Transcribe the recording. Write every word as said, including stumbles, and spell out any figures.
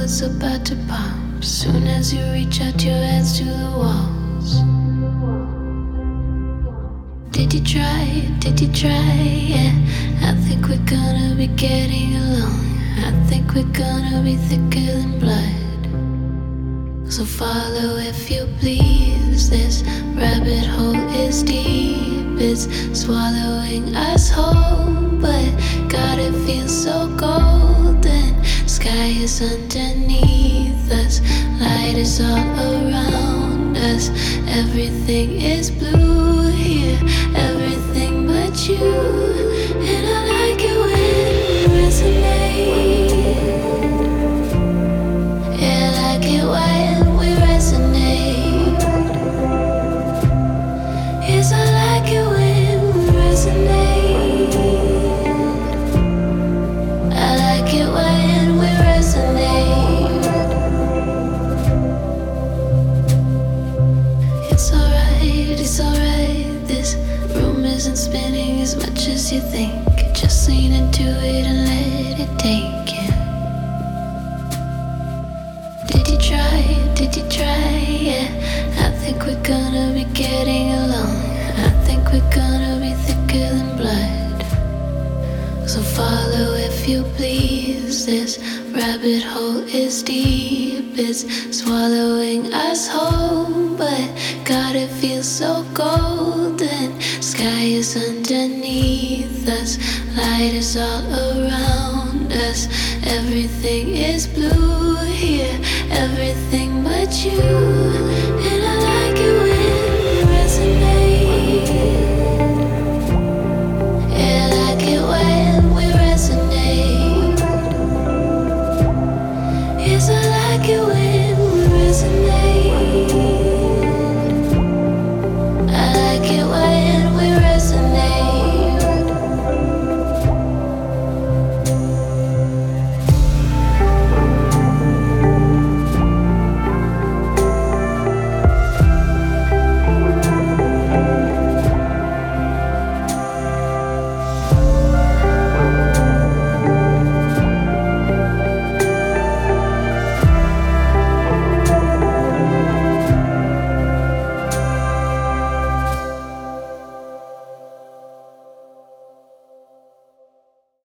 it's about to pop. Soon as you reach out your hands to the walls. Did you try? Did you try? Yeah, I think we're gonna be getting along. I think we're gonna be thicker than blood. So follow if you please. This rabbit hole is deep. It's swallowing us whole. But God, it feels so golden. Sky is underneath us. Light is all around us. Everything is blue here. Everything but you. And I like it when we resonate. Yeah, I like it when we resonate. Yes, I like it when we resonate. I like it when we resonate. It's alright, it's alright. This room isn't spinning as much as you think. Just lean into it and let it take you. Did you try? Did you try? Yeah, I think we're gonna be getting along. I think we're gonna be thicker than blood. So follow if you please. This rabbit hole is deep. It's swallowing us whole. But God, it feels so golden. Sky is underneath us. Light is all around us. Everything is blue here. Everything but you.